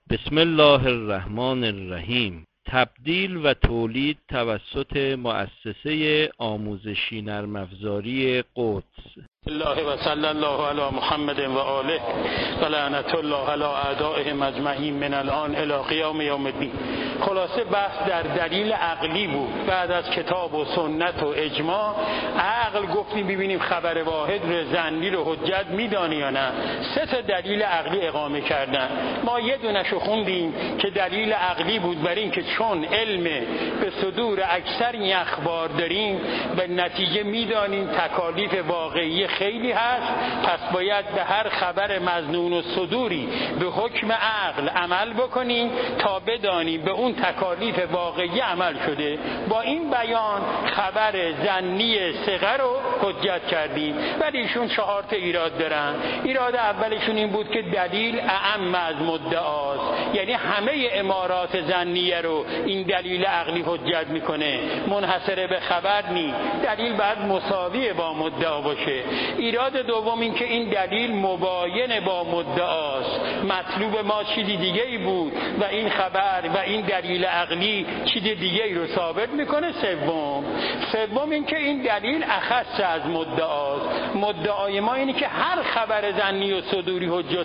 بسم الله الرحمن الرحیم. تبدیل و تولید توسط مؤسسه آموزشی نرم افزاری قدس. الله و صلی الله علی محمد و آله و لعنت الله علی اعدائهم اجمعین من الان الی قیام یوم الدین. خلاصه بحث در دلیل عقلی بود. بعد از کتاب و سنت و اجماع عقل گفتیم ببینیم خبر واحد رو ظنی رو حجت میدانی یا نه. 3 تا دلیل عقلی اقامه کردن. ما یه دونشو خوندیم که دلیل عقلی بود، برای اینکه چون علم به صدور اکثر این اخبار داریم به نتیجه میدانیم تکالیف واقعی خیلی هست، پس باید به هر خبر مظنون و صدوری به حکم عقل عمل بکنیم تا بدانیم به اون تکالیف واقعی عمل شده. با این بیان خبر ظنی صغر رو حجت کردیم. ولی ایشون 4 تا ایراد دارن. ایراد اولشون این بود که دلیل اعم از مدعاست، یعنی همه امارات ظنیه رو این دلیل عقلی حجت میکنه، منحصر به خبر نی. دلیل باید مساوی با مدعا باشه. ایراد دوم این که این دلیل مباین با مدعاست، مطلوب ما چیزی دیگه ای بود و این خبر و این دلیل عقلی چیز دیگه ای رو ثابت میکنه. سوم این که این دلیل اخص از مدعاست. مدعای ما اینه که هر خبر ظنی و صدوری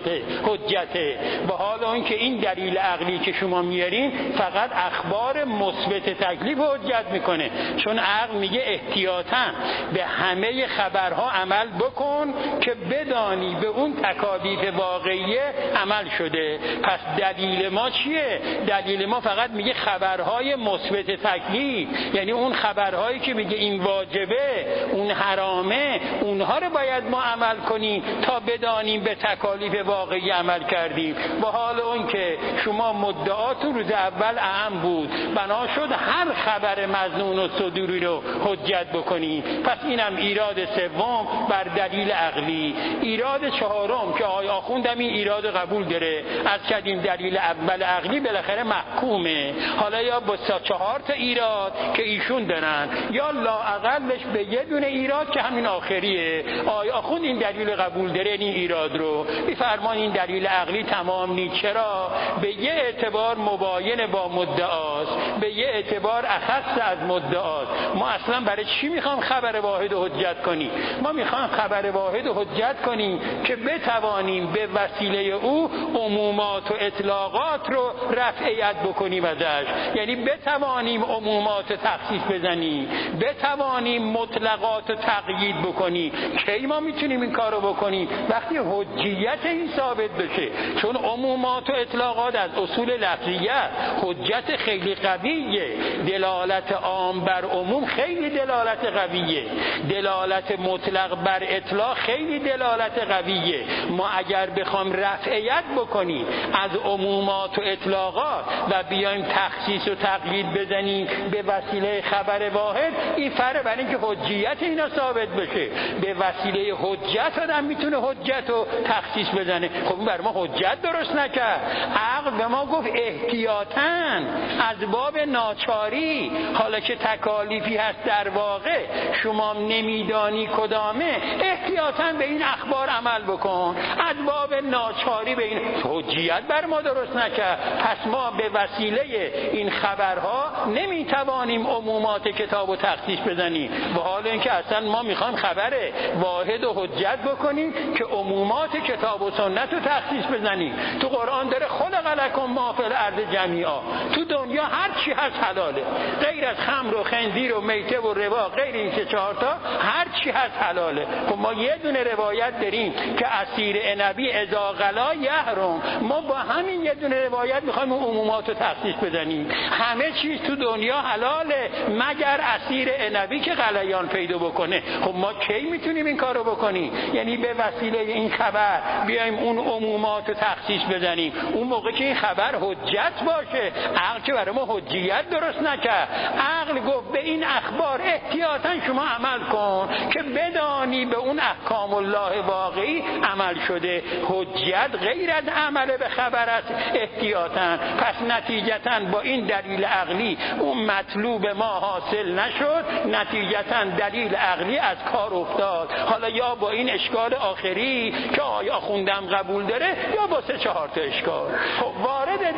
حجته، به حال اون که این دلیل عقلی که شما میارین فقط اخبار مثبت تکلیف حجت میکنه، چون عقل میگه احتیاطاً به همه خبرها عمل بکن که بدانی به اون تکالیف واقعی عمل شده. پس دلیل ما چیه؟ دلیل ما فقط میگه خبرهای مثبت تکلیف، یعنی اون خبرهایی که میگه این واجبه اون حرامه، اونها رو باید ما عمل کنیم تا بدانیم به تکالیف واقعی عمل کردیم. با حال اون که شما مدعات روز اول اعم بود، بنا شد هر خبر مظنون و صدوری رو حجت بکنیم. پس اینم ایراد سوم بر دلیل عقلی. ایراد چهارم که آقای آخوندم این ایراد قبول داره، از کردیم دلیل اول عقلی بالاخره محکومه. حالا یا با 4 تا ایراد که ایشون دارن یا لااقلش به یه دونه ایراد که همین آخریه. آقای آخوند این دلیل قبول داره، این ایراد رو میفرمان این دلیل عقلی تمام نیست. چرا؟ به یه اعتبار مباین با مدعاست، به یه اعتبار اخص از مدعاست. ما اصلا برای چی میخوام خبر واحد رو حجت کنیم؟ ما میخوام خبر واحد رو حجت کنیم که بتوانیم به وسیله او عمومات و اطلاقات رو رفعیت بکنیم ازش، یعنی بتوانیم عمومات تخصیص بزنیم، بتوانیم مطلقات رو تقیید بکنیم. کی ما میتونیم این کار رو بکنیم؟ وقتی حجیت این ثابت بشه، چون عمومات و اطلاقات از اصول لفظیه حجت خیلی قویه. دلالت عام بر عموم خیلی دلالت قویه، دلالت مطلق بر اطلاق خیلی دلالت قویه. ما اگر بخوام رفعیت بکنیم از عمومات و اطلاقات و بیایم تخصیص و تقیید بزنیم به وسیله خبر واحد، این فرق برای اینکه حجیت اینا ثابت بشه. به وسیله حجت آدم میتونه حجت و تخصیص بزنه. خب این برای ما حجت درست نکرد. عقل به ما گفت احتیاطاً از باب ناچاری، حالا که تکالیفی هست در واقع شما نمیدانی کدامه، احتیاطاً به این اخبار عمل بکن. از باب ناچاری به این حجیت بر ما درست نکرد. پس ما به وسیله این خبرها نمیتوانیم عمومات کتاب و تخصیص بزنیم، به حال اینکه اصلا ما میخوایم خبر واحد و حجت بکنیم که عمومات کتاب و سنت رو تخصیص بزنیم. تو قرآن داره خلق لکم ما فی الارض جمیعا، تو دنیا هر چی هست حلاله، غیر از خمر و خنزیر و میته و ربا، غیر این 4 تا هر چی هست حلاله. خب ما یه دونه روایت داریم که اسیر نبی اذا غلا یحرم، ما با همین یه دونه روایت میخوایم عمومات رو تخصیص بزنیم. همه چیز تو دنیا حلاله مگر اسیر نبی که غلیان پیدا بکنه. خب ما کی میتونیم این کارو بکنیم؟ یعنی به وسیله این خبر بیایم اون عمومات رو تخصیص بزنیم. اون موقع که این خبر حجت باشه. عقل که برای ما حجیت درست نکرد. عقل گفت به این اخبار احتیاطاً شما عمل کن که بدانی به اون احکام الله واقعی عمل شده. حجت غیر از عمل به خبر است احتیاطاً. پس نتیجتاً با این دلیل عقلی اون مطلوب ما حاصل نشد، نتیجتاً دلیل عقلی از کار افتاد. حالا یا با این اشکال آخری که آیا خوندم قبول داره، یا با 3-4 تا اشکال. خب وارد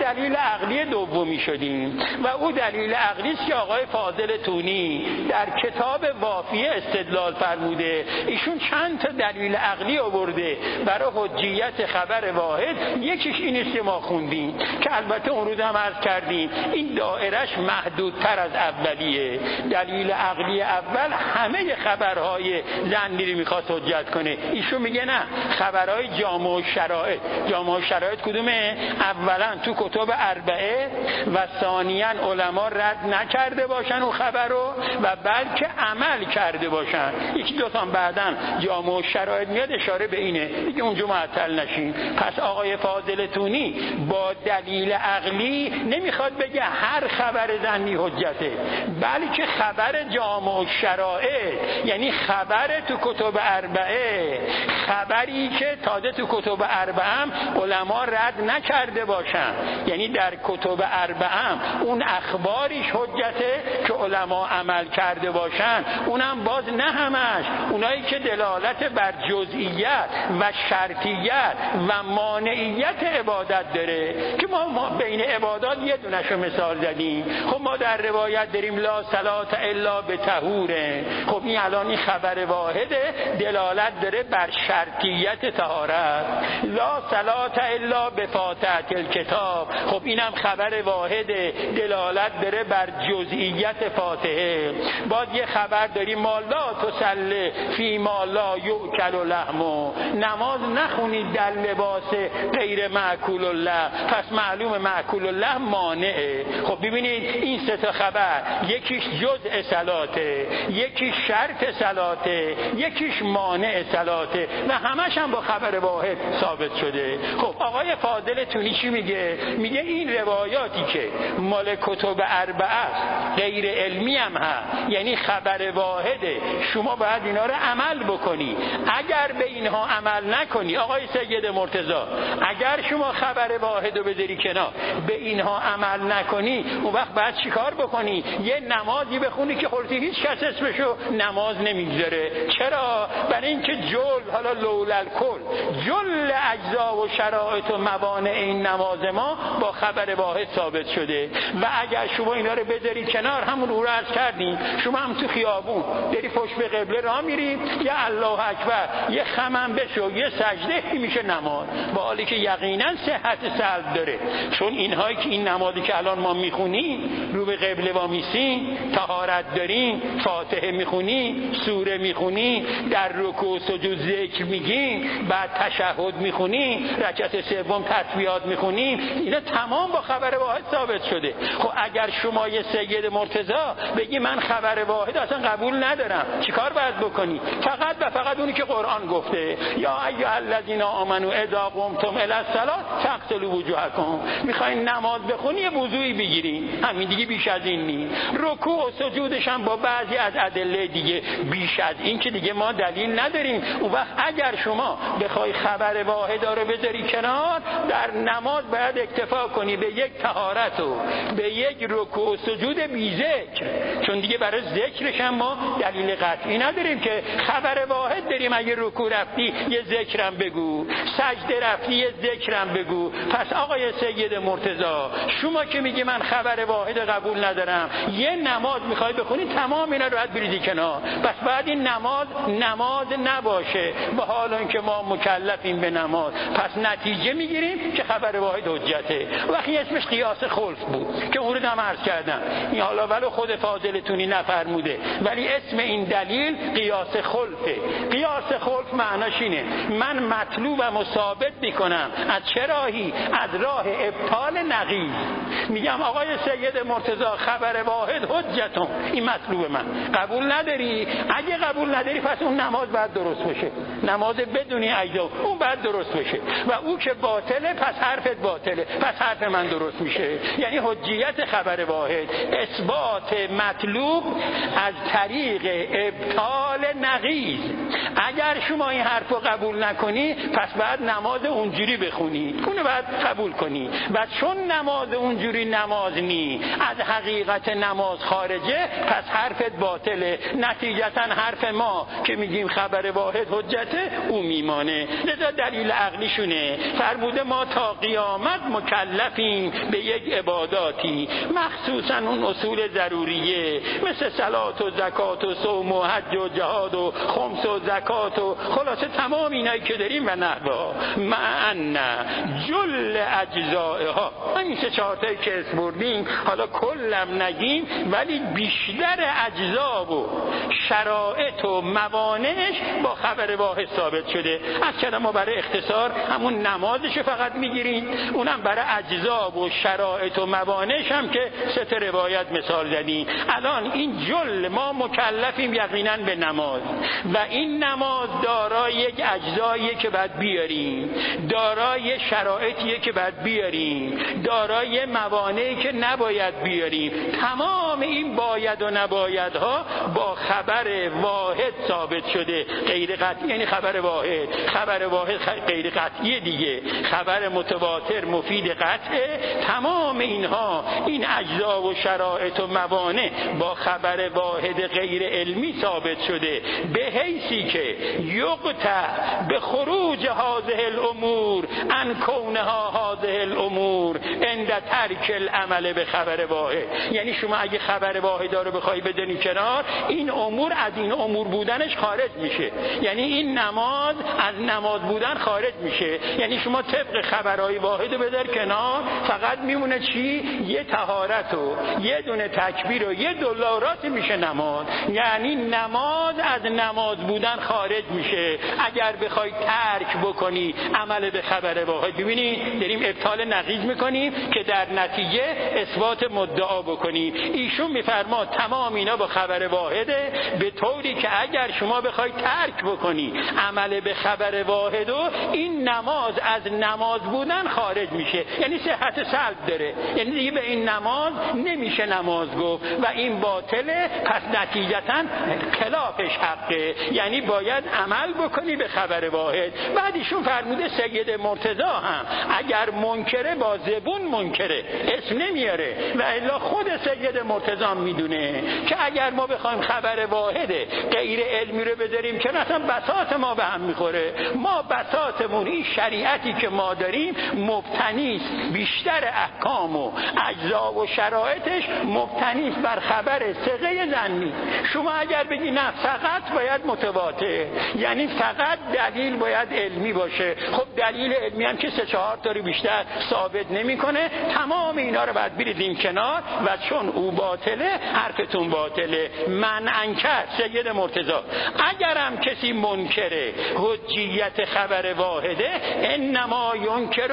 دلیل عقلی دومی شدیم و او دلیل عقلی است که آقای فاضل تونی در کتاب وافیه استدلال فرموده. ایشون چند تا دلیل عقلی آورده برای حجیت خبر واحد. یکیش این است که ما خوندیم که البته اون روز هم عرض کردیم این دایرش محدودتر از اولیه. دلیل عقلی اول همه خبرهای ظنی رو میخواد حجت کنه. ایشون میگه نه، خبرهای جامع الشرائط. جامع الشرائط کدومه؟ اولا تو کتب اربعه و ثانیاً علما رد نکرده باشن اون خبر رو و بلکه عمل کرده باشن. یکی دو تا بعداً جامع الشرائط میاد اشاره به اینه دیگه، اونجا معطل نشین. پس آقای فاضل تونی با دلیل عقلی نمیخواد بگه هر خبر ظنی حجته، بلکه خبر جامع الشرائط یعنی خبر تو کتب اربعه، خبری که تازه تو کتب اربعه هم علما رد نکرده باشن، یعنی در کتب اربعه هم اون اخباریش حجته که علما عمل کرده باشن. اونم باز نه همش، اونایی که دلالت بر جزئیت و شرطیت و مانعیت عبادت داره که ما بین عبادات یه دونشو مثال زدیم. خب ما در روایت داریم لا صلات الا بطهوره. خب این الان این خبر واحده دلالت داره بر شرطیت طهارت. لا صلات الا بفاتحه الکتاب. خب اینم خبر واحده دلالت داره بر جزئیت فاتحه. باز یه خبر داریم ما لا تصلی فی ما لا یؤکل لحمه. نماز نخونید در لباس غیر مأکول اللحم، پس معلوم مأکول اللحم مانعه. خب ببینید این سه تا خبر، یکیش جزء صلاته، یکیش شرط صلاته، یکیش مانع صلاته و همش هم با خبر واحد ثابت شده. خب آقای فاضل تونی چی میگه؟ میگه این روایاتی که مال کتب اربعه غیر علمی هم هست، یعنی خبر واحده، شما باید اینا رو عمل بکنی. اگر به اینها عمل نکنی آقای سید مرتضی، اگر شما خبر واحد رو بذاری کنار به اینها عمل نکنی، اون وقت باید چیکار بکنی؟ یه نمازی بخونی که خودت هیچ کس اسمشو نماز نمیگذاره. چرا؟ برای اینکه حالا لولا الکل جل اجزا و شرایط و موانع این نماز ما با خبر واحد ثابت شده. و اگر شما اینا رو بذاری کنار، همون رو عرض کردیم، شما هم تو خیابون داری پشت به قبله راه میری، یا الله اکبر یه خمم بشو یه سجده میشه نماز، با حالی که یقینا صحت سلب داره. چون اینهایی که این نمازی که الان ما میخونیم، رو به قبله وامیسیم، طهارت داریم، فاتحه میخونیم، سوره میخونیم، در رکوع و سجود ذکر میگیم، بعد تشهد میخونیم، رکعت سوم تسبیحات میخونیم، اینا تمام با خبر واحد ثابت شده. خب اگر شما یه سید مرتضی بگی من خبر واحد اصلا قبول ندارم، چیکار باید بکنی؟ فقط و فقط اونی که قرآن گفته یا ایها الذین آمنوا اذا قمتم الی الصلاة فاغسلوا وجوهکم. میخواین نماز بخونی یه وضوئی بگیرین، همین دیگه، بیش از این نیست. رکوع و سجودش هم با بعضی از ادله دیگه، بیش از این که دیگه ما دلیل نداریم. اون وقت اگر شما بخوای خبر واحد رو بذاری کنار، در نماز باید اکتفا کنی به یک طهارت و به یک رکوع و سجود بی ذکر، چون دیگه برای ذکرش هم ما دلیل قطعی نداریم که خبر واحد داریم. اگه رکوع رفتی یه ذکرم بگو، سجده رفتی یه ذکرم بگو. پس آقای سید مرتضی شما که میگی من خبر واحد قبول ندارم، یه نماز میخوای بخونی، تمام اینا رو باید بریزی کنار. پس بعد این نماز نباشه، با حال اینکه ما مکلفیم به نماز. پس نتیجه میگیریم که خبر واحد حجته. وقتی اسمش قیاس خلف بود که اون رو هم عرض کردم، این حالا ولو خود فاضل تونی نفرموده، ولی اسم این دلیل قیاس خلفه. قیاس خلف معناش اینه من مطلوبم و ثابت میکنم از چه راهی؟ از راه ابطال نقیض. میگم آقای سید مرتضی خبر واحد حجتون، این مطلوب من. قبول نداری؟ اگه قبول نداری پس اون نماز باید درست بشه، نماز بدونی اجزا اون باید درست بشه، و او که باطله پس حرفت باطله، پس حرف من درست میشه. یعنی حجیت خبر واحد اثبات مطلوب از طریق ابطال نقیض. اگر شما این حرف رو قبول نکنی پس بعد نماز اونجوری بخونی، اونو باید قبول کنی. و چون نماز اونجوری اینجوری نماز نی، از حقیقت نماز خارجه، پس حرفت باطله. نتیجتا حرف ما که میگیم خبر واحد حجته او میمانه. لذا دلیل عقلیشونه، فرموده ما تا قیامت مکلفیم به یک عباداتی، مخصوصا اون اصول ضروریه مثل صلات و زکات و صوم و حج و جهاد و خمس و زکات و خلاصه تمام اینایی که داریم و نحوها، معن جل اجزائها، همین سه چهار تایی که اسم بردیم، حالا کلم نگیم، ولی بیشتر اجزا و شرایط و موانعش با خبر واحد ثابت شده. از کلمه ما برای اختصار همون نمازش فقط میگیریم، اونم برای اجزا و شرایط و موانعش هم که سه تا روایت مثال زدیم. الان این جل ما مکلفیم یقینا به نماز و این نماز دارای یک اجزاییه که باید بیاریم، دارای شرایطیه که باید بیاریم، دارای موانعی که نباید بیاریم. تمام این باید و نبایدها با خبر واحد ثابت شده، غیر قطعی. یعنی خبر واحد غیر قطعی دیگه، خبر متواتر مفید قطعه. تمام اینها، این اجزا و شرایط و موانع با خبر واحد غیر علمی ثابت شده، به حیثی که یقطع به خروج هذه الامور ان کونها هذه الامور عند ترک العمل به خبر واحد. یعنی شما اگه خبر واحد رو بخوای بدنی کنار، این امور از این امور بودنش خارج میشه. یعنی این نماز از نماز بودن خارج میشه. یعنی شما طبق خبرهای واحد بدر کنار، فقط میمونه چی؟ یه طهارت و یه دونه تکبیر و یه دلارات میشه نماز. یعنی نماز از نماز بودن خارج میشه اگر بخوای ترک بکنی عمل به خبر واحد. ببینید داریم ابطال نقیض میکنیم که در نتیجه اثبات مدعا بکنیم. ایشون میفرما تمام اینا با خبر واحده، به طوری که اگر شما بخوای ترک بکنی عمل به خبر واحد و این نماز از نماز بودن خارج میشه. یعنی صحت سلب داره، یعنی دیگه به این نماز نمیشه نماز گفت و این باطله. پس نتیجتا خلافش حقه، یعنی باید عمل بکنی به خبر واحد. بعد ایشون فرموده سید مرتضی هم اگر منکره با زبون منکره، اسم نمیاره، و الا خود سید مرتضی هم میدونه که اگر ما بخوایم خبر واحد غیر علمی رو بذاریم که اصلا بساط ما به هم میخوره. ما بساطمون این شریعتی که ما داریم مبتنیست، بیشتر احکام و اجزا و شرایطش مبتنیست بر خبر ثقه ظنی. شما اگر بگی نه فقط باید متواتر، یعنی فقط دلیل باید علمی باشه، خب دلیل علمی هم که سه چهار تا بیشتر ثابت نمیکنه. تمام اینا رو باید بریزیم کنار و چون او باطله حرفتون باطله. من انکر سید مرتضی، اگرم کسی منکره حجیت خبر واحده، انما ینکر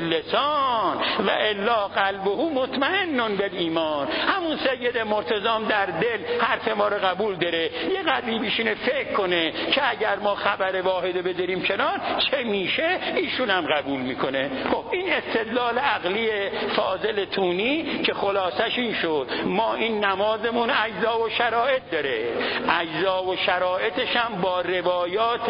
باللسان و الا قلبه مطمئن بالایمان. همون سید مرتضی هم در دل حرف ما رو قبول داره، یه قدری بشینه فکر کنه که اگر ما خبر واحده بذاریم کنار چه میشه، ایشون هم قبول میکنه. خب این استدلال عقلی فاضل تونی که خلاصش این شد، ما این نمازمون اجزا و شرایط داره، اجزا و شرایطش هم با روایات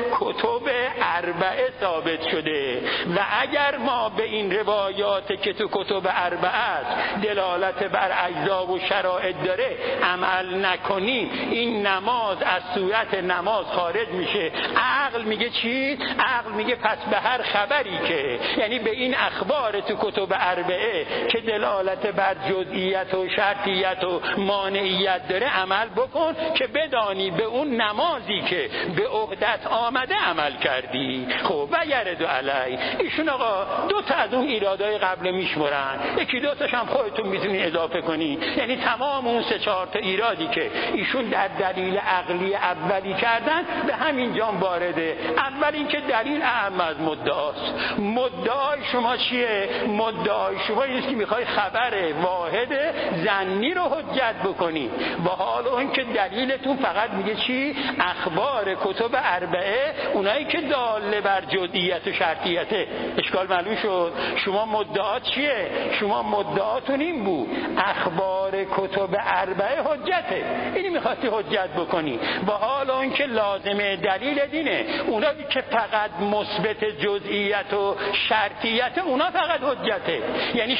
کتب اربعه ثابت شده و اگر ما به این روایات که تو کتب اربعه است دلالت بر اجزا و شرایط داره عمل نکنیم، این نماز از صورت نماز خارج میشه. عقل میگه چی؟ عقل میگه پس به هر خبری که، یعنی به این اخبار تو کتب اربعه که دلالت بر جزئیت و شرطیت و مانعیت داره عمل بکن که بدانی به اون نمازی که به عهدت آمده عمل کردی. خب و یرد علی. ایشون آقا دو تا از اون ایرادای قبل میشمرن، یکی دو تاش هم خودتون میتونی اضافه کنی. یعنی تمام اون سه چهار تا ایرادی که ایشون در دلیل عقلی اولی کردن به همین جام وارده. اول اینکه دلیل اهم از مدعاست. مدعای شما چیه؟ مدعای شما اینه که میخوای خبر واحد ظنی رو حجت بکنی، با حال اون که دلیلتون فقط میگه چی؟ اخبار کتب اربعه، اونایی که داله بر جزئیت و شرطیته. اشکال معلوم شد. شما مدعات چیه؟ شما مدعاتون این بود اخبار کتب اربعه حجته، اینی میخواستی حجت بکنی، با حال اون که لازمه دلیل دینه. اونایی که فقط مثبت جزئیت و شرطیت، اونا فقط حجته. یعنی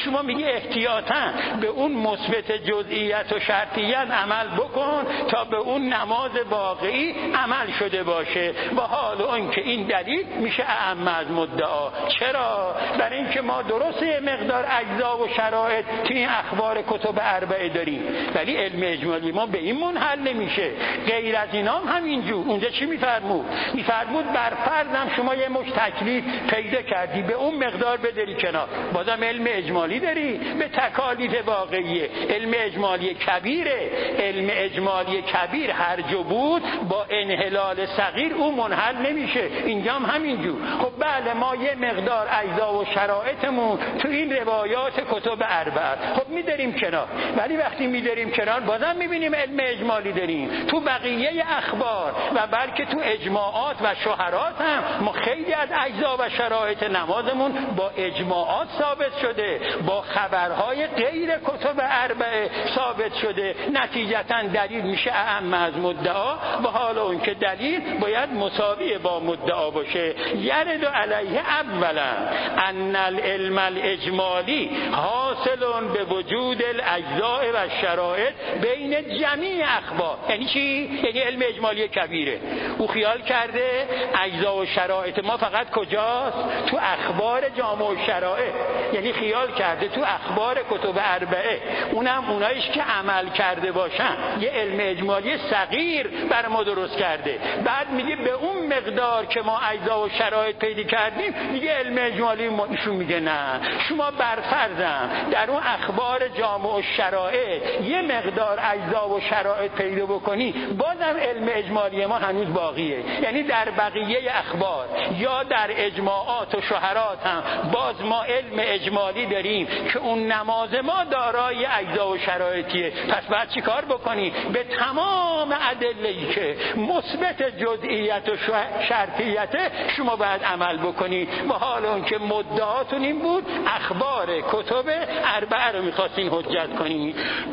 شما میگی احتیاطاً به اون مثبت جزئیت و شرطیت عمل بکن تا به اون نماز واقعی عمل شده باشه، با حال اون که این دلیل میشه اعم از مدعا. چرا؟ برای اینکه ما درسته مقدار اجزا و شرایط تو این اخبار کتب اربعه داریم، ولی علم اجمالی ما به این منحل نمیشه. غیر از اینا هم همینجور. اونجا چی میفرمود؟ میفرمود بر فرضم شما یه مش تکلیف پیدا کردی، به اون مقدار بداری کنار، بازم علم اجمالی داری. به تکالیف واقعیه علم اجمالی کبیره. علم اجمالی کبیر هر جو بود با انحلال صغیر اون منحل نمیشه. اینجا هم همینجور. خب بله ما یه مقدار اجزا و شرایطمون تو این روایات کتب اربعه خب میداریم کنار، ولی وقتی میداریم کنار بازم میبینیم علم اجمالی داریم. تو بقیه اخبار و بلکه تو اجماعات و شهرات هم ما خیلی از اجزا و شرایط نمازمون با اجماعات ثابت شده، با خبرهای غیر کتب اربعه ثابت شده. نتیجتا دلیل میشه اعم از مدعا، به حال اون که دلیل باید مساوی با مدعا باشه. یرد علیه اولا ان العلم الاجمالی حاصل به وجود الاجزاء و شرایط بین جمیع اخبار. یعنی چی؟ یعنی علم اجمالی کبیره. او خیال کرده اجزا و شرایط ما فقط کجاست؟ تو اخبار جامع الشرایع. یعنی خیال کرده تو اخبار کتب اربعه اونم اونایش که عمل کرده باشن یه علم اجمالی صغیر بر ما درست کرده. بعد میگه به اون مقدار که ما اجزا و شرایط پیدا کردیم دیگه علم اجمالی ما. ایشون میگه نه، شما بر فرضم در اون اخبار جامع الشرایع یه مقدار اجزا و شرایط پیدا بکنی بازم علم اجمالی ما هنوز باقیه. یعنی در بقیه اخبار یا در اجماعات و شهرات هم باز ما علم اجمالی داریم که اون نماز ما دارای اجزا و شرایطیه. پس بعد چی کار بکنی؟ به تمام ادله‌ای که مثبت جزئیت و شرطیت شما باید عمل بکنی. و حال اون که مدعاتون این بود اخبار کتب اربعه رو میخواستین حجت کنی.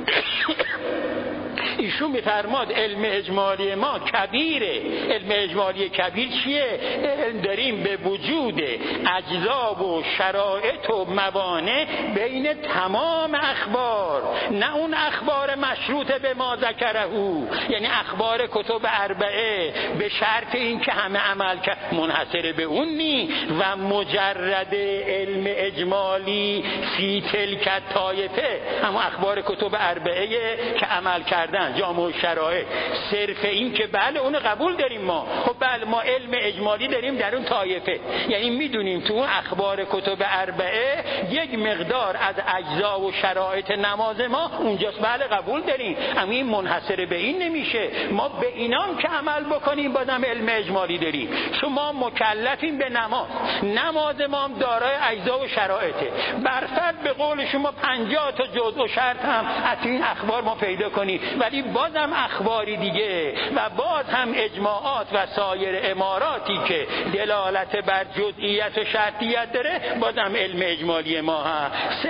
ایشون میفرماد علم اجمالی ما کبیره. علم اجمالی کبیر چیه؟ داریم به وجود اجزا و شرایط و موانع بین تمام اخبار، نه اون اخبار مشروط به ما ذکره، یعنی اخبار کتب اربعه به شرط این که همه عمل کرد منحصر به اون نی و مجرد علم اجمالی فی تلک طایفه، اما اخبار کتب اربعه که عمل کردن جامع شرایع صرف این که بله اون قبول داریم ما. خب بله ما علم اجمالی داریم در اون طایفه، یعنی میدونیم تو اون اخبار کتب اربعه یک مقدار از اجزا و شرایط نماز ما اونجاست، بله قبول داریم، اما این منحصر به این نمیشه. ما به اینام که عمل بکنیم بازم علم اجمالی داریم. شما مکلفیم به نماز ما هم دارای اجزا و شرایطه. برفرض به قول شما 50 تا جزء و شرط هم از این اخبار ما پیدا کنیم، ولی بازم اخباری دیگه و باز هم اجماعات و سایر اماراتی که دلالت بر جزئیت و شرطیت داره بازم علم اجمالی ما هست.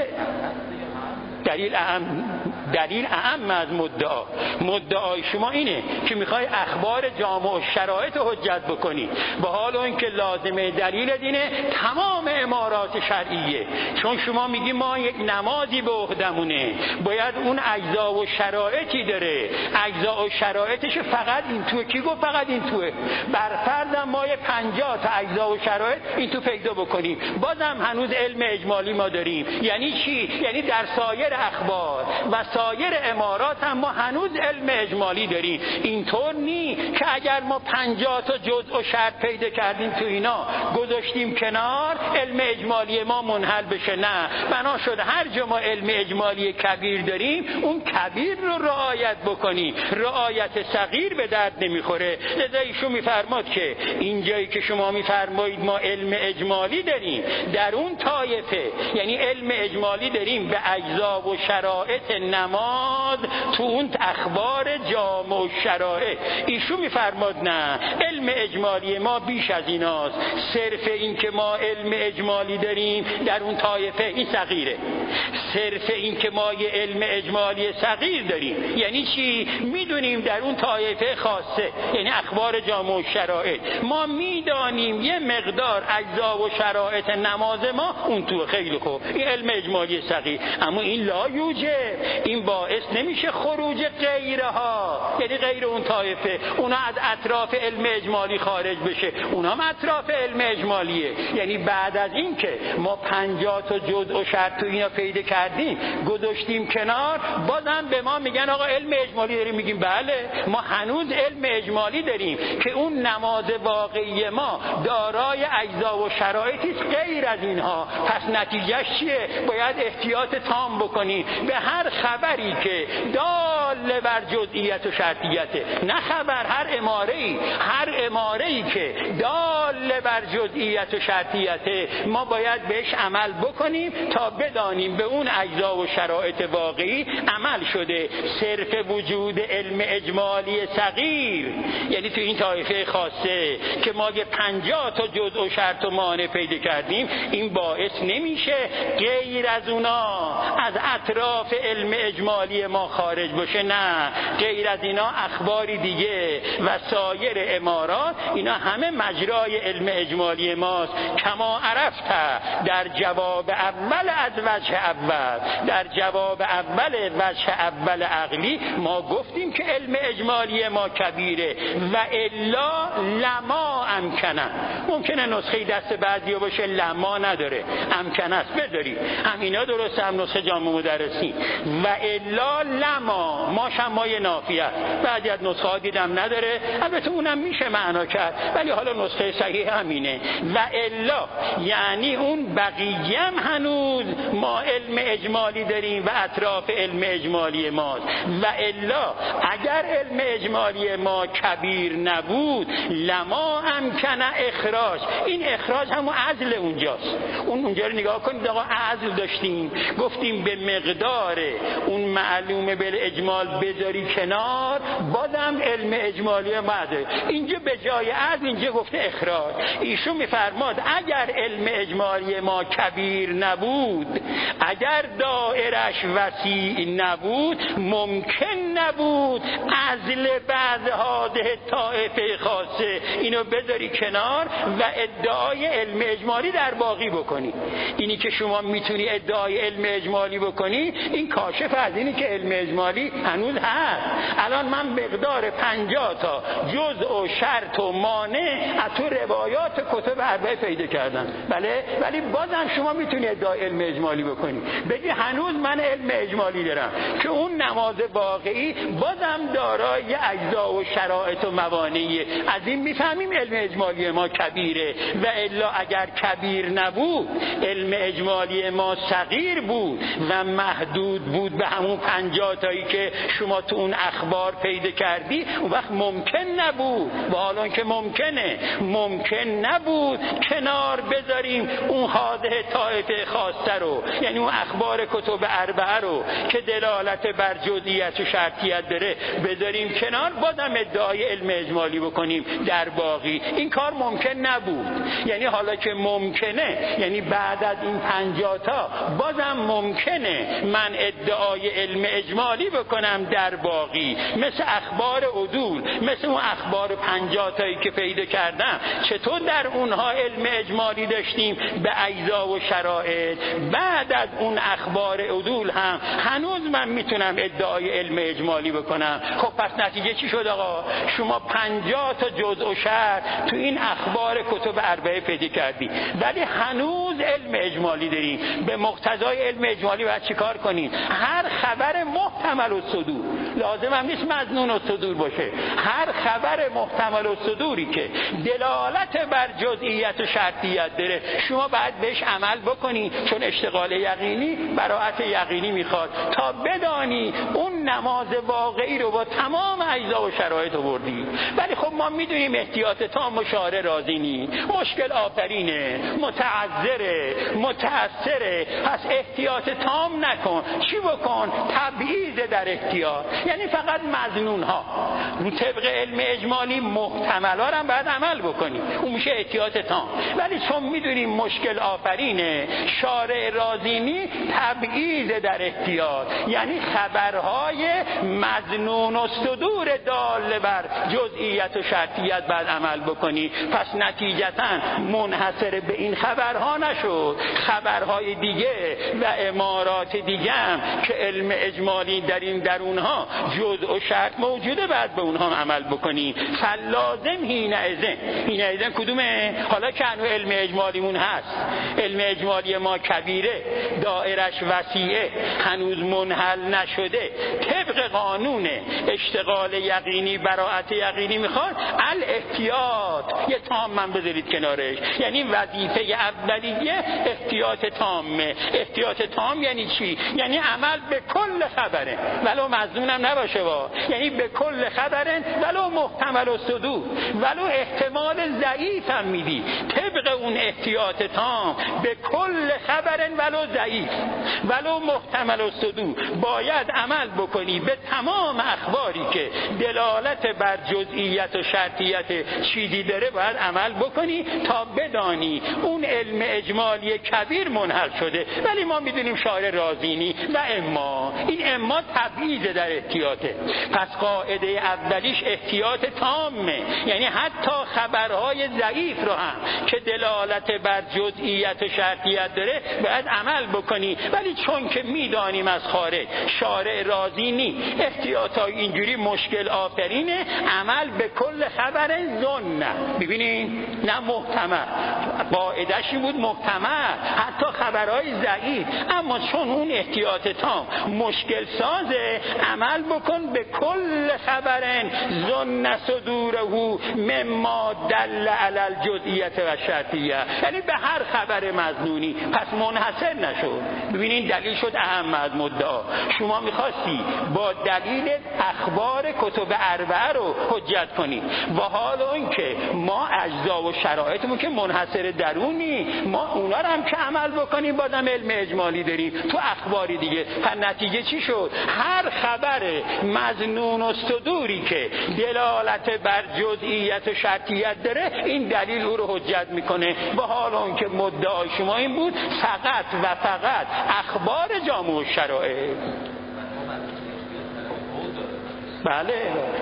دلیل اعم از مدعای شما اینه که میخوای اخبار جامع و شرایط حجت بکنی، با حال اون که لازمه دلیل دینه تمام امارات شرعیه. چون شما میگی ما یک نمازی به عهدمونه باید اون اجزا و شرایطی داره، اجزا و شرایطش فقط این توه. کی گفت فقط این توه؟ برفرض ما 50 تا اجزا و شرایط این تو پیدا بکنیم بازم هنوز علم اجمالی ما داریم. یعنی چی؟ یعنی در سایر اخبار و سایر امارات هم ما هنوز علم اجمالی داریم. اینطور نی که اگر ما 50 تا جزء و شرط پیدا کردیم تو اینا گذاشتیم کنار علم اجمالی ما منحل بشه. نه، بنا شد هر جا ما علم اجمالی کبیر داریم اون کبیر رو رعایت بکنی، رعایت صغیر به درد نمیخوره. لذا ایشون میفرماد که اینجایی که شما میفرمایید ما علم اجمالی داریم در اون طایفه، یعنی علم اجمالی داریم به اجزا و شرایط نماز تو اون اخبار جامع و شرایع. ایشون میفرماد نه، علم اجمالی ما بیش از ایناست. صرف این که ما علم اجمالی داریم در اون طایفه این صغیره. صرف این که ما یه علم اجمالی صغیر داریم. یعنی چی؟ میدونیم در اون طایفه خاصه، یعنی اخبار جامع و شرایط، ما میدانیم یه مقدار اجزا و شرایط نماز ما اون تو. خیلی خوب، این علم اجمالی صغیر. اما این لا یوجب، این باعث نمیشه خروج غیرها، یعنی غیر اون طایفه اونا از اطراف علم اجمالی خارج بشه. اونا هم اطراف علم اجمالیه. یعنی بعد از این که ما 50 تا جزء و شرط تو اینا پیدا کردیم گذاشتیم کنار، بازم به ما میگن آقا علم اجمالی داریم. میگیم بله، ما هنوز علم اجمالی داریم که اون نماز واقعی ما دارای اجزا و شرایطی است غیر از اینها. پس نتیجهش چیه؟ باید احتیاط تام بکنیم به هر خبری که دال بر جزئیت و شرطیته. نه خبر، هر اماره‌ای که دال بر جزئیت و شرطیته ما باید بهش عمل بکنیم تا بدانیم به اون اجزا و شرایط واقعی عمل شده. صرف وجود علم اجمالی صغیر، یعنی تو این طایفه خاصه که ما یه 50 تا جزء و شرط و مانع پیدا کردیم، این باعث نمیشه غیر از اونا از اطراف علم اجمالی ما خارج باشه. نه، غیر از اینا اخباری دیگه و سایر امارات اینا همه مجرای علم اجمالی ماست. کما عرفت در جواب اول از وجه اول، در جواب اول وجه اول عقلی ما گفتیم که علم اجمالی ما کبیره و الا لما امکنه. ممکنه نسخه دست بعضی باشه لما نداره، امکنه است بذاری. همینا درسته، هم نسخه جامع مدرسی. و الا لما ماش هم مای نافیه، بعضی از نسخه ها دیدم نداره، البته اونم میشه معنا کرد، ولی حالا نسخه صحیح همینه. و الا یعنی اون بقیه هم هنوز ما علم اجمالی داریم و اطراف علم اجمالی ماست. و الا اگر علم اجمالی ما کبیر نبود لما امکنه اخراج. این اخراج همون عزل اونجاست. اونجا رو نگاه کنید، آقا عزل داشتیم، گفتیم به مقدار اون معلومه بالاجمال بذاری کنار، بازم علم اجمالی ماده. اینجا به جای عزل اینجا گفته اخراج. ایشون میفرماد اگر علم اجمالی ما کبیر نبود، اگر دایرش وسیع نبود، ممکن نبود عزل بعض هاده طائفه خاصه اینو بذاری کنار و ادعای علم اجمالی در باقی بکنی. اینی که شما میتونی ادعای علم اجمالی بکنی، این کاشف از اینی که علم اجمالی هنوز هست. الان من مقدار 50 تا جزء و شرط و مانع از تو روایات کتب اربعه پیدا کردم، بله، ولی بازم شما میتونی ادعای علم اجمالی بکنی، بگی هنوز من علم اجمالی دارم که اون نماز واقعی بازم دارای اجزا و شرایط و موانعیه. از این میفهمیم علم اجمالی ما کبیره. و الا اگر کبیر نبود، علم اجمالی ما صغیر بود و محدود بود به همون 50 تایی که شما تو اون اخبار پیدا کردی، اون وقت ممکن نبود. و حالا که ممکن نبود کنار بذاریم اون حاضه طائفه خاصه رو، یعنی اون اخبار کتب اربعه رو که دلالت بر جزئیت و شرطیت داره بذاریم کنار، بازم ادعای علم اجمالی بکنیم در باقی. این کار ممکن نبود. یعنی حالا که ممکنه، یعنی بعد از این 50 تا بازم ممکنه من ادعای علم اجمالی بکنم در باقی، مثل اخبار عدول، مثل اون اخبار 50 تایی که پیدا کردم. چطور در اونها علم اجمالی داشتیم به اجزا و شرایط، بعد از اون اخبار عدول هم هنوز من میتونم ادعای علم اجمالی بکنم. خب پس نتیجه چی شد آقا؟ شما 50 تا جزء و شرط تو این اخبار کتب اربعه پیدا کردی، ولی هنوز علم اجمالی داریم. به مقتضای علم اجمالی باید چیکار کنیم؟ هر خبر محتمل الصدور، لازم هم نیست مظنون الصدور باشه، هر خبر محتمل الصدوری که دلالت بر جزئیت و شرطیت داره شما باید بهش عمل بکنی، چون اشتغال یقینی براءت یقینی میخواد تا بدانی اون نماز واقعی رو با تمام اجزا و شرایط آوردی. ولی خب ما میدونیم احتیاط تام و شارع راضی نی، مشکل آفرینه، متعذره، متأثره. پس احتیاط تام نکن. چی بکن؟ تبعیض در احتیاط، یعنی فقط مظنون ها رو طبق علم اجمالی محتملا هم باید عمل بکنی، اون میشه احتیاط تام. ولی چون میدونیم مشکل آفرینه، شارع راضی نی، تبعیض در احتیاط، یعنی خبرهای مظنون و صدور دال بر جزئیت و شرطیت باید عمل بکنی. پس نتیجتا منحصر به این خبرها نشد، خبرهای دیگه و امارات دیگه هم که علم اجمالی در اونها جزء و شرط موجوده باید به اونها عمل بکنی. فلازم هینئذ کدومه؟ حالا که هنوز علم اجمالیمون هست، علم اجمالی ما کبیره، دائرش وسیعه، هنوز منحل نشده، طبق قانون اشتغال یقینی براءت یقینی میخواد الاحتیاط یه تام من بذارید کنارش، یعنی وظیفه اولیه احتیاط تامه. احتیاط تام یعنی چی؟ یعنی عمل به کل خبره ولو مظنونم نباشه یعنی به کل خبره ولو محتمل و صدور، ولو احتمال ضعیف هم میدی، طبق اون احتیاط تام به کل خبره ولو ضعیف ولو محتمل و صدور باید عمل بکنی به تمام اخباری که دلالت بر جزئیت و شرطیت چیزی داره باید عمل بکنی تا بدانی اون علم اجمالی کبیر منحل شده. ولی ما میدونیم شارع راضی نی و این اما تبعیض در احتیاطه. پس قاعده اولیش احتیاط تامه، یعنی حتی خبرهای ضعیف رو هم که دلالت بر جزئیت و شرطیت داره باید عمل بکنی. ولی چون که میدانیم از خارج شارع راضی نی، احتیاطای اینجوری مشکل آفرینه، عمل به کل خبر ظن. ببینین نه محتمل، قاعده‌اش این بود محتمل حتی خبرهای ضعیف، اما چون اون احتیاط تام مشکل سازه، عمل بکن به کل خبرن ظن صدوره مما دل علی الجزئیت و شرطیه، یعنی به هر خبر مظنونی. پس منحصر نشد. ببینین دلیل شد اهم از مدعا. شما میخواستی با دلیل اخبار کتب اربعه رو حجت کنی، و حال اون که ما اجزا و شرایطمون که منحصر درونی، ما اونا رو هم که عمل بکنیم بازم علم اجمالی داریم تو اخباری دیگه. پس نتیجه چی شد؟ هر خبر مظنون و صدوری که دلالت بر جزئیت و شرطیت داره، این دلیل او رو حجت میکنه، و حال اون که مدعای شما این بود فقط و فقط اخبار جامع و شرایط. بله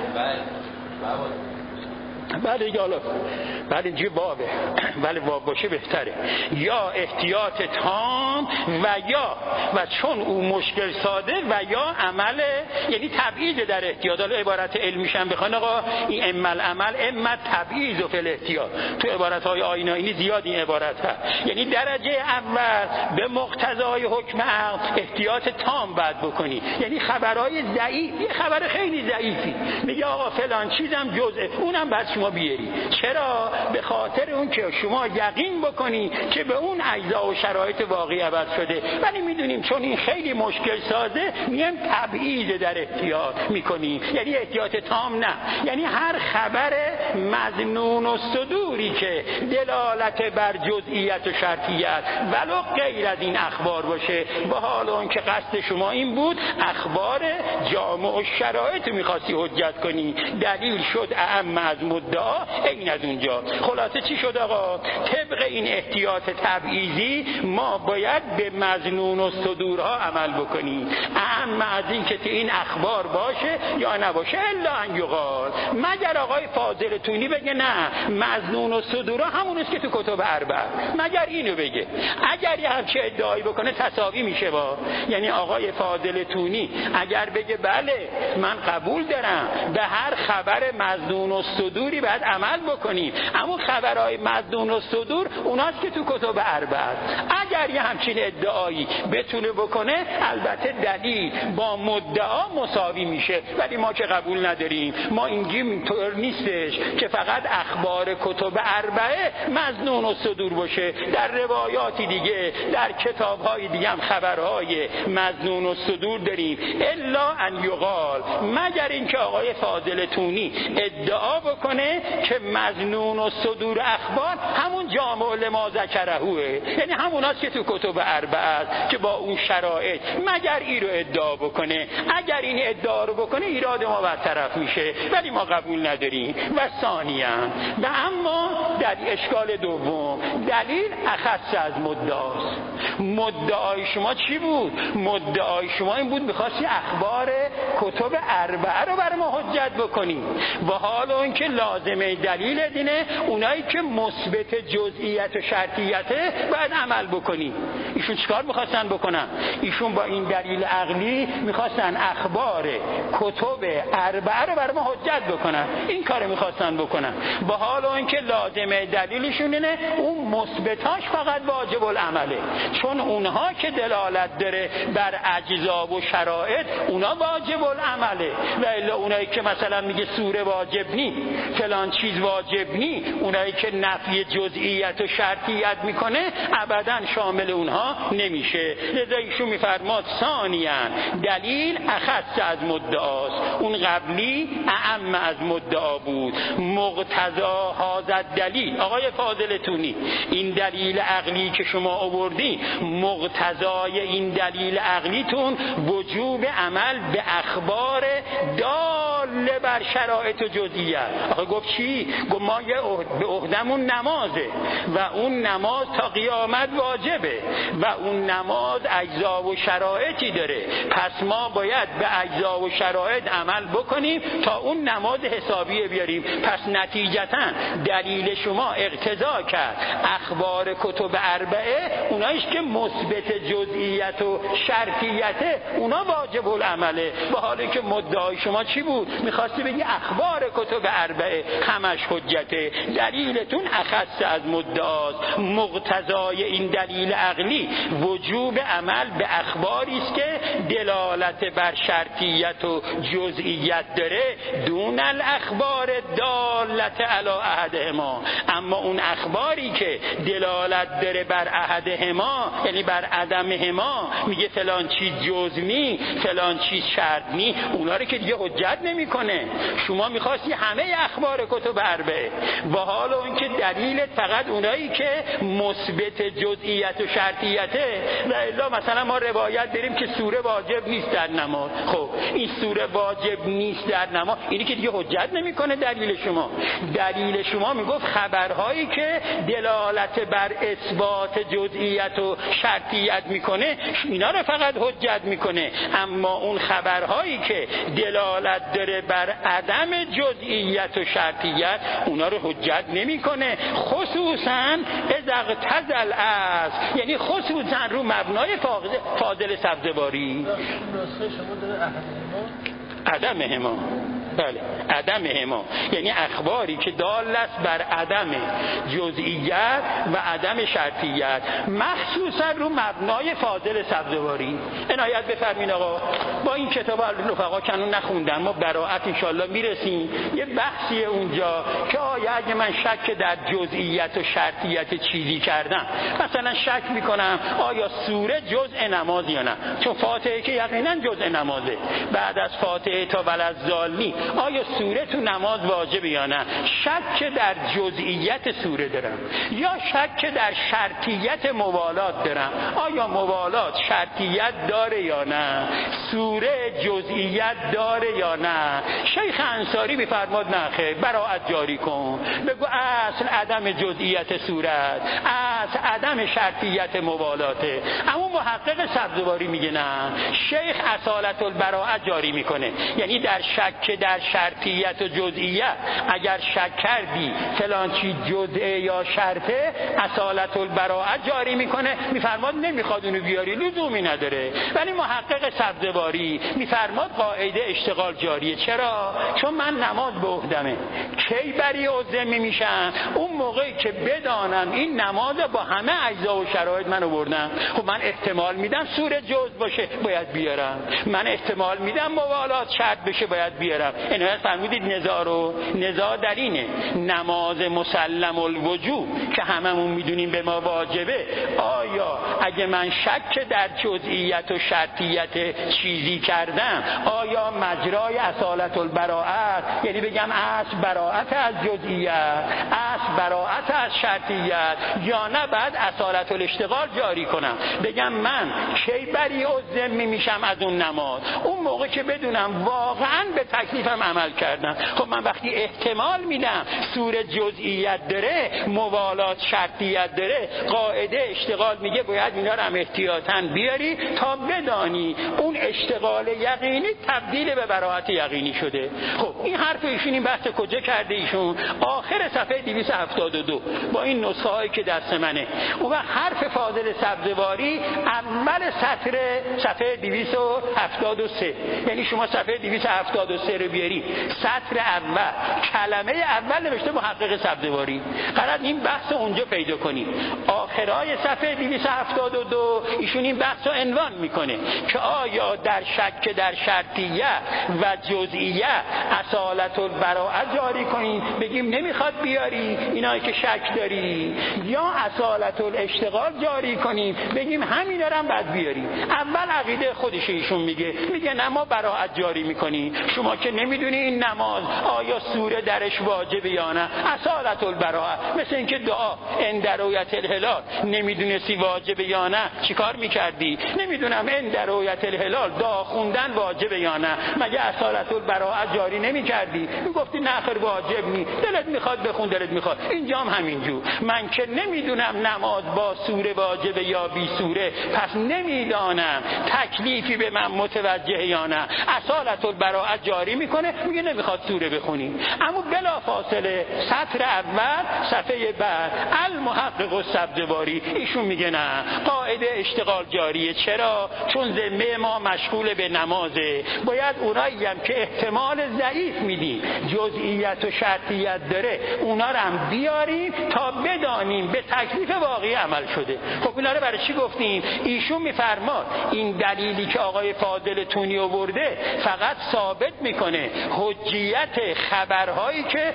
یالا بله اینجا بابه، ولی باب باشه بهتره. یا احتیاط تام و چون او مشکل ساده و یا عمل، یعنی تبعیض در احتیاط. حالا عبارت علمیش هم بخوان آقا این اما العمل اما تبعیض و فی الاحتیاط، تو عبارت‌های آیینی زیاد این عبارت هست. یعنی درجه اول به مقتضای حکم عقل احتیاط تام باید بکنی، یعنی خبرهای ضعیف، یه خبر خیلی ضعیفی میگه آقا فلان چیزم جزء، اونم بعد شما بیاری. چرا؟ به خاطر اون که شما یقین بکنی که به اون اجزا و شرایط واقعی عوض شده. ولی میدونیم چون این خیلی مشکل سازه، میگم تبعیض در احتیاط میکنیم، یعنی احتیاط تام نه، یعنی هر خبر مظنون و صدوری که دلالت بر جزئیت و شرطیت ولو غیر از این اخبار باشه، به حال اون که قصد شما این بود اخبار جامع و شرایط میخواستی حجت کنی، دلیل شد اعم از مدعا این از اونجا. خلاصه چی شد آقا؟ طبق این احتیاط تبعیضی ما باید به مظنون و صدورها عمل بکنیم، اعم از این که این اخبار باشه یا نباشه، الا ان یقال، مگر آقای فاضل تونی بگه نه مظنون و صدورها همونست که تو کتب اربعه، مگر اینو بگه. اگر یه همچه ادعایی بکنه تساوی میشه با، یعنی آقای فاضل تونی اگر بگه بله من قبول دارم به هر خبر مظنون و صدوری میگی باید عمل بکنیم. اما خبرهای مظنون الصدور اوناست که تو کتب اربعه است. اگر یه همچین ادعایی بتونه بکنه البته دلیل با مدعا مساوی میشه، ولی ما که قبول نداریم. ما اینطور نیستش که فقط اخبار کتب اربعه مظنون الصدور باشه، در روایاتی دیگه در کتاب‌های دیگه هم خبرهای مظنون الصدور داریم. الا ان یقال، مگر اینکه آقای فاضل تونی ادعا بکنه که مظنون الصدور اخبار همون جامع لما ذکرهوه، یعنی هموناست که تو کتب اربعه است که با اون شرایط، مگر این رو ادعا بکنه. اگر این ادعا رو بکنه ایراد ما برطرف میشه، ولی ما قبول نداریم. و ثانیاً و اما در اشکال دوم دلیل اخص از مدعاست. مدعای شما چی بود؟ مدعای شما این بود می‌خواستی اخبار کتب اربعه رو برای ما حجت بکنی، و حال اون که لازمه دلیل دینه اونایی که مثبت جزئیت و شرطیته باید عمل بکنی. ایشون چیکار می‌خواستن بکنن؟ ایشون با این دلیل عقلی می‌خواستن اخبار کتب اربعه رو برای ما حجت بکنن. این کارو می‌خواستن بکنن، با حال اون که لازمه دلیلشون اینه اون مثبتاش فقط واجب العمله، چون اونها که دلالت داره بر اجزا و شرایط اونا واجب العمله. و الا اونایی که مثلا میگه سوره واجب نی، فلان چیز واجب نی، اونایی که نفی جزئیت و شرطیت میکنه ابدا شامل اونها نمیشه. لذا ایشون میفرماد ثانیاً دلیل اخص از مدعاست، اون قبلی اعم از مدعا بود. مقتضا هذا دلیل، آقای فاضل تونی این دلیل عقلی که شما آوردی، مقتضای این دلیل عقلیتون وجوب عمل به اخبار داله بر شرایط و جزئیات. آخه گفت چی؟ گفت ما به عهدمون نمازه و اون نماز تا قیامت واجبه و اون نماز اجزا و شرایطی داره، پس ما باید به اجزا و شرایط عمل بکنیم تا اون نماز حسابیه بیاریم. پس نتیجتاً دلیل شما اقتضا کرد اخبار کتب اربعه اونایش که مثبت جزئیت و شرطیته اونا واجب العمله، با حالی که مدعای شما چی بود؟ میخواستی بگی اخبار کتب اربعه همش حجته. دلیلتون اخص از مدعاست. مقتضای این دلیل عقلی وجوب عمل به اخباری است که دلالت بر شرطیت و جزئیت داره، دون الاخبار دالت علی احدهما. اما اون اخباری که دلالت داره بر احدهما، یعنی بر عدمهما، میگه فلان چیز جز نی، فلان چیز شرط نی، اونا رو که دیگه حجت نمیکنه. شما میخواستی همه اخبار کتب اربعه، با حال اون که دلیلت فقط اونایی که مثبت جزئیت و شرطیته. و الا مثلا ما روایت داریم که سوره واجب نیست در نماز. خب این سوره واجب نیست در نماز، اینی که دیگه حجت نمیکنه دلیل شما. دلیل شما میگفت خبرهایی که دلالت بر اثبات جزئیت و شرطیت میکنه اینا رو فقط حجت میکنه، اما اون خبرهایی که دلالت داره بر عدم جزئیت و شرطیت اونا رو حجت نمیکنه. خصوصا اذا اقتضى است، یعنی خصوصا رو مبنای فاضل سبزواری عدمهما. بله عدمهما، یعنی اخباری که دال است بر عدم جزئیت و عدم شرطیت، مخصوصا رو مبنای فاضل سبزواری. عنایت بفرمین آقا، با این کتاب رفقا کنون نخوندن، ما براءت انشالله میرسیم. یه بحثی اونجا که آیا اگه من شک در جزئیت و شرطیت چیزی کردم، مثلا شک میکنم آیا سوره جزء نماز یا نه، چون فاتحه که یقینا جزء نمازه، بعد از فاتحه تا ولضالین آیا سوره تو نماز واجبه یا نه، شک در جزئیت سوره دارم یا شک در شرطیت موالات دارم، آیا موالات شرطیت داره یا نه، سوره جزئیت داره یا نه. شیخ انصاری میفرماد نه خیر، براءت جاری کن، بگو اصل عدم جزئیت سوره است، اصل عدم شرطیت موالاته. اما محقق سبزواری میگه نه، شیخ اصالت البراءت جاری میکنه، یعنی در شک در در شرطیت و جزئیت اگر شک کردی فلان چیز جزئه یا شرطه اصالت البراءت جاری میکنه، میفرماد نمیخواد اونو بیاری، لزومی نداره. ولی محقق سبزواری میفرماد قاعده اشتغال جاریه. چرا؟ چون من نماز به عهدمه. کی بری و ذمه میشم؟ اون موقعی که بدانم این نماز با همه اجزا و شرایط من آوردم. خب من احتمال میدم سوره جزء باشه باید بیارم، من احتمال میدم موالات شرط بشه باید بیارم. اینها فرمودید نزاع در اینه. نماز مسلم الوجوب که هممون میدونیم به ما واجبه، آیا اگه من شک در جزئیت و شرطیت چیزی کردم آیا مجرای اصالت البراءت، یعنی بگم اصل براءت از جزئیت، اصل براءت از شرطیت، یا نه بعد اصالت الاشتغال جاری کنم بگم من کی بری و ذمه میشم از اون نماز؟ اون موقع که بدونم واقعا به تکلیفم عمل کردم. خب من وقتی احتمال میدم سوره جزئیت داره، موالات شرطیت داره، قاعده اشتغال میگه باید اینا رو هم احتیاطاً بیاری تا بدانی اون اشتغال یقینی تبدیل به براءت یقینی شده. خب این حرف ایشون این بحث کجا کرده؟ ایشون آخر صفحه 272 با این نسخه هایی که دست منه. اون حرف فاضل سبزواری اول سطر صفحه 273، یعنی شما صفحه 273 رو بیاری سطر اول کلمه اول نوشته محقق سبزواری، قرار این بحث اونجا پیدا کنیم. آخرای صفحه 272 ایشون این بحث رو عنوان میکنه که آیا در شک در شرطیه و جزئیه اصالت البراءت جاری کنیم، بگیم نمیخواد بیاری اینایی که شک داری، یا اصالت الاشتغال جاری کنیم بگیم همینا رو هم باید بیاری. اول عقیده خودش ایشون میگه نه ما براءت جاری میکنیم، شما که نمیدونی این نماز آیا سوره درش واجبه یا نه، اصالت البراءت. مثل اینکه دعا ان رؤیت الهلال نمیدونستی واجبه یا نه چیکار میکردی؟ نمیدونم ان رؤیت الهلال دعا خوندن واجبه یا نه، مگه اصالت البراءت جاری نمیکردی؟ میگفتی نه آخر واجب نی، دلت میخواد بخون دلت میخواد. اینجا هم همینجور، من که نمیدونم نماز با سوره واجبه یا بی سوره پس نمیدانم تکلیفی به من متوجه یا نه، اصالت البراءت جاری میکنه میگه نمیخواد سوره بخونی. اما بلا فاصله سطر اول صفحه بعد المحقق السبزواری ایشون میگه نه قاعده اشتغال جاریه. چرا؟ چون ذمه ما مشغول به نمازه، باید اونایی هم که احتمال ضعیف میدیم جزئیت و شرطیت داره اونا رو هم بیاریم تا بدانیم به تکلیف واقعی عمل شده. خب اینا رو برای چی گفتیم؟ ایشون میفرماد این دلیلی که آقای فاضل تونی آورده فقط ثابت میکنه حجیت خبرهایی که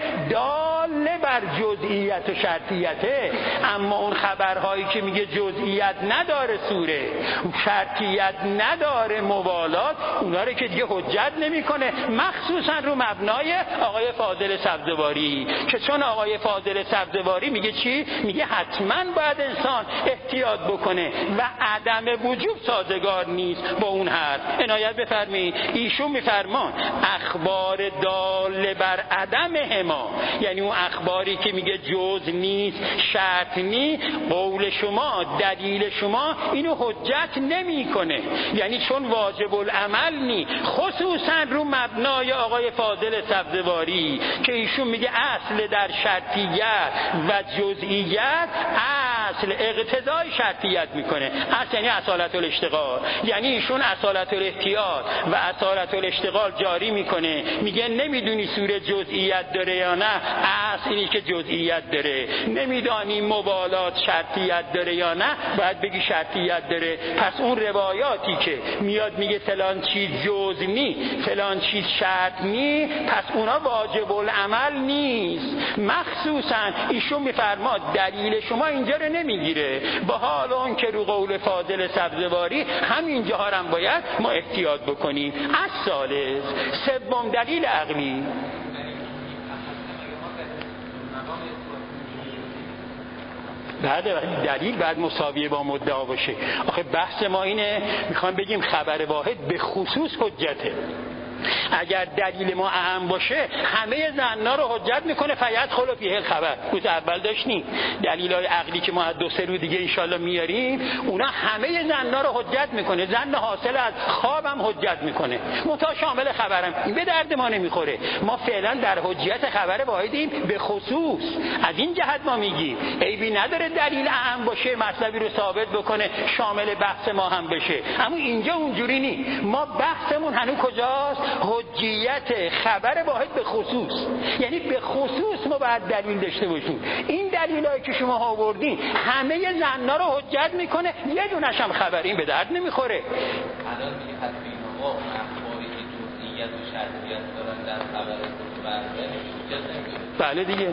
داله بر جزئیت و شرطیته، اما اون خبرهایی که میگه جزئیت نداره سوره، شرطیت نداره موالات، اونا رو که دیگه حجت نمیکنه، مخصوصا رو مبنای آقای فاضل سبزواری. که چون آقای فاضل سبزواری میگه چی؟ میگه حتما باید انسان احتیاط بکنه و عدم وجوب سازگار نیست با اون حرف. عنایت بفرمایید ایشون میفرمان اخبار داله بر عدم هما، یعنی اون اخباری که میگه جز نیست شرط نیست، قول شما دلیل شما اینو حجت نمیکنه، یعنی چون واجب العمل نی، خصوصا رو مبنای آقای فاضل سبزواری که ایشون میگه اصل در شرطیت و جزئیت اصل اقتضای شرطیت میکنه. اصل یعنی اصالت الاشتغال، یعنی ایشون اصالت الاحتیاط و اصالت الاشتغال جاری میکنه، میگه نمیدونی سوره جزئیت داره یا نه، اصل اینی که جزئیت داره، نمیدانی موالات شرطیت داره یا نه، باید بگی شرطیت داره. پس اون روایاتی که میاد میگه فلان چیز جز نی فلان چیز شرط نی، پس اونا واجب العمل نیست. مخصوصا ایشون میفرماد دلیل شما اینجا رو نمیگیره، با حال اون که رو قول فاضل سبزواری همینجا هم باید ما احتیاط بکنیم. از ثالث سوم دلیل عقلی، بعد دلیل بعد مساویه با مدعا باشه. آخه بحث ما اینه، میخوام بگیم خبر واحد به خصوص حجته. اگر دلیل ما اهم باشه همه زنا رو حجت میکنه. فیدخل فیه الخبر. روز اول داشتیم دلیلای عقلی که ما از 2-3 روز دیگه انشالله میاریم، اونا همه زنا رو حجت میکنه. زن حاصل از خوابم حجت میکنه، منتها شامل خبرم. این به درد ما نمیخوره. ما فعلا در حجیت خبر واحدیم. به خصوص از این جهت ما میگیم عیبی نداره دلیل اهم باشه، مطلبی رو ثابت بکنه، شامل بحث ما هم بشه. اما اینجا اونجوری نی. ما بحثمون هنوز کجاست؟ حجیت خبر واحد به خصوص. یعنی به خصوص ما باید دلیل داشته باشیم. این دلیلایی که شما آوردین همه زنا رو حجت میکنه، یه دونش هم خبر. این به درد نمیخوره. الان میگه حتی اینها اخباری که جزئیات و شرطیات دارن در خبر بله دیگه.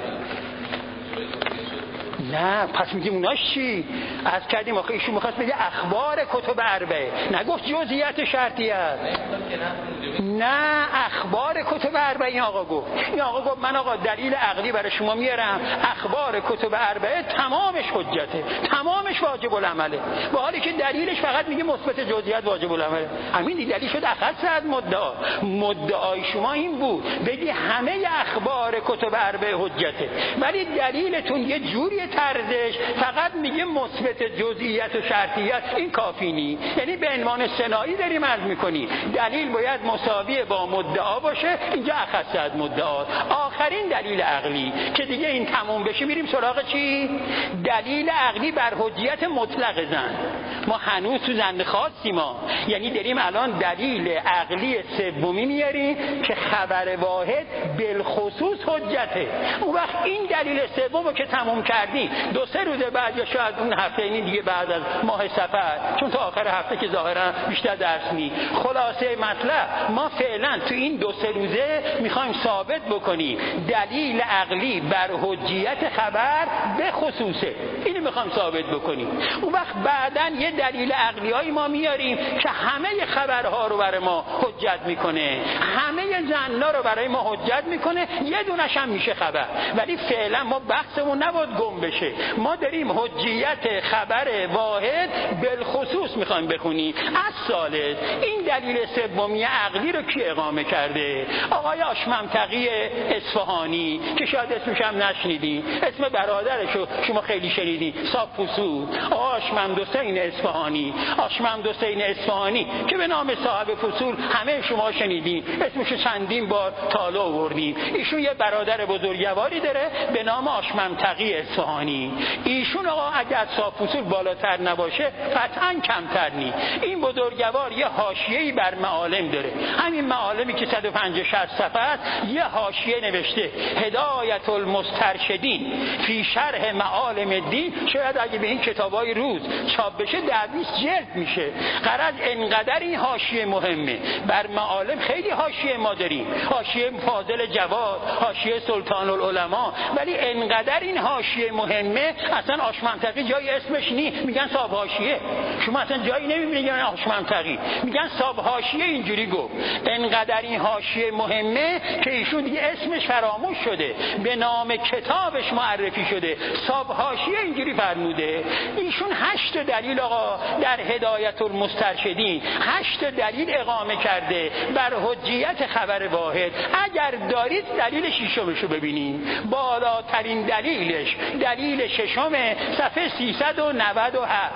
نه پس میگیم اوناش چی؟ از کردیم آخه ایشون میخواست بگه اخبار کتب اربعه، نگفت جزئیات شرطیات. نه اخبار کتب اربعه این آقا گفت. این آقا گفت من آقا دلیل عقلی برای شما میارم، اخبار کتب اربعه تمامش حجته، تمامش واجب العمله، با حالی که دلیلش فقط میگه مثبت جزئیات واجب العمله. همین دلیل شد اخذ از مدعا. مدعای شما این بود بگی همه اخبار کتب اربعه حجته، ولی دلیلتون یه جوری طرزش فقط میگه مثبت جزئیات و شرطیات. این کافی نی. یعنی به عنوان سنایی داریم عرض میکنی دلیل باید مساوی با مدعا باشه. اینجا اخص از مدعا. آخرین دلیل عقلی که دیگه این تموم بشه میریم سراغ چی؟ دلیل عقلی بر حجیت مطلق زن. ما هنوز تو زن خاصی ما، یعنی داریم الان دلیل عقلی سومی میاریم که خبر واحد بالخصوص حجته. اون وقت این دلیل سومو که تموم کردیم 2-3 روز بعد یا شاید اون هفته اینی دیگه بعد از ماه سفر، چون تا آخر هفته که ظاهرا بیشتر درس نی، خلاصه مطلب ما فعلا تو این 2-3 روزه میخوایم ثابت بکنیم دلیل عقلی بر حجیت خبر به خصوصه. اینو میخوایم ثابت بکنیم. اون وقت بعدن یه دلیل عقلی های ما میاریم که همه خبرها رو برای ما حجت میکنه، همه زنا رو برای ما حجت میکنه، یه دونش هم میشه خبر. ولی فعلا ما بحثمون نباید گم بشه. ما داریم حجیت خبر واحد بالخصوص میخوایم بخونیم. از ثالث این دلیل سومی عقلی رو کی اقامه کرده؟ آقای آشممتقی اصفهانی که شاید اسمش هم نشنیدین، اسم برادرشو شما خیلی شنیدین، صاحب فصول. آشممدحسین اصفهانی، آشممدحسین اصفهانی که به نام صاحب فصول همه شما شنیدین، اسمشو چندین بار تالا آوردیم. ایشون یه برادر بزرگواری داره به نام آشممتقی اصفهانی. ایشون آقا اگر صاحب فصول بالاتر نباشه قطعا کمتر نی. این بزرگوار یه حاشیه‌ای بر معالم داره. همین معالمی که 150-60 صفحه است، یه حاشیه نوشته هدایت المسترشدین فی شرح معالم الدین. شاید اگه به این کتابای روز چاپ بشه 10-20 جلد میشه. غرض انقدر این حاشیه مهمه. بر معالم خیلی حاشیه ما داریم، حاشیه فاضل جواد، حاشیه سلطان العلماء، ولی انقدر این حاشیه مهمه اصلا آشممتقی جای اسمش نی، میگن صاحب حاشیه. شما اصلا جایی نمیبینید میگن آشممتقی، میگن صاحب حاشیه. اینجوری گفت. انقدر این حاشیه مهمه که ایشون دیگه اسمش فراموش شده، به نام کتابش معرفی شده، صاحب حاشیه. اینجوری فرموده. ایشون 8 دلیل آقا در هدایت المسترشدین 8 دلیل اقامه کرده بر حجیت خبر واحد. اگر دارید دلیل ششمشو ببینید. بالاترین دلیلش دلیل ششم صفحه 397.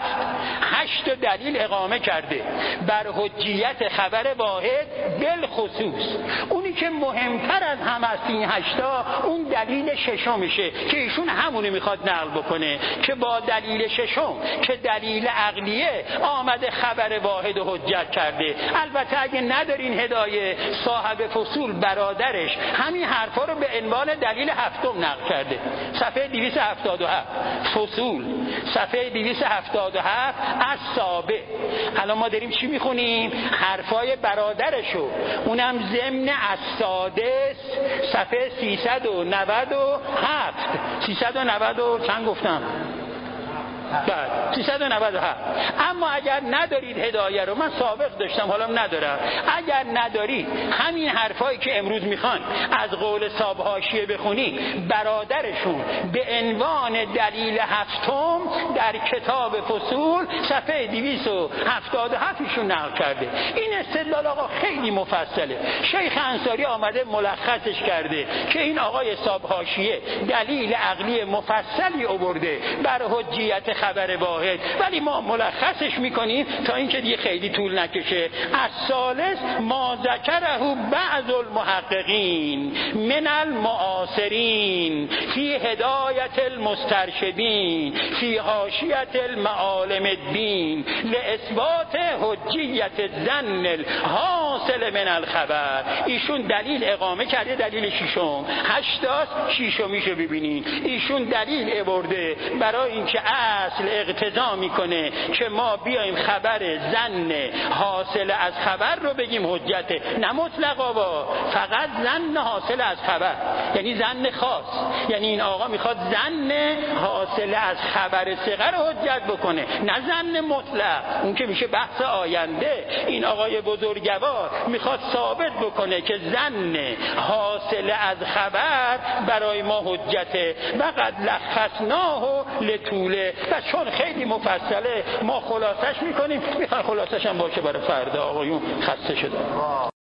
8 دلیل اقامه کرده بر حجیت خبر واحد بالخصوص. اونی که مهمتر از همه است این 8 اون دلیل ششمشه که ایشون همونو میخواد نقل بکنه که با دلیل ششم که دلیل عقلیه آمده خبر واحد و حجت کرده. البته اگه ندارین هدایه، صاحب فصول برادرش همین حرفا رو به عنوان دلیل هفتم نقل کرده. صفحه 277 فصول، صفحه 277 از سابع. الان ما داریم چی میخونیم؟ حرفای برادرشو، اونم ضمن از سادس صفحه 397. 390 چند گفتم؟ بعد 397. اما اگر ندارید هدایه رو، من سابق داشتم حالا ندارم، اگر ندارید همین حرفایی که امروز میخوان از قول صاحب حاشیه بخونی، برادرشون به عنوان دلیل هفتم در کتاب فصول صفحه 277 ایشون نقل کرده. این استدلال آقا خیلی مفصله. شیخ انصاری آمده ملخصش کرده که این آقای صاحب حاشیه دلیل عقلی مفصلی آورده بر حجیت خبر واحد، ولی ما ملخصش میکنیم تا اینکه دیگه خیلی طول نکشه. الثالث ما ذکره بعض المحققین من المعاصرین فی هدایت المسترشدین فی حاشیه المعالم الدین لاثبات حجیت الظن الحاصل من الخبر. ایشون دلیل اقامه کرده، دلیل ششم 80 ششمیشو ببینین. ایشون دلیل آورده برای اینکه اصل اقتضا میکنه که ما بیایم خبر ظن حاصل از خبر رو بگیم حجت، نه مطلقا با فقط ظن حاصل از خبر، یعنی ظن خاص. یعنی این آقا میخواد ظن حاصل از خبر صغر رو حجت بکنه، نه ظن مطلق، اون که میشه بحث آینده. این آقای بزرگوار میخواد ثابت بکنه که ظن حاصل از خبر برای ما حجته. وقد لخصناه لطوله، و چون خیلی مفصله ما خلاصش میکنیم. میخوان خلاصش هم باشه برای فردا، آقایون خسته شده.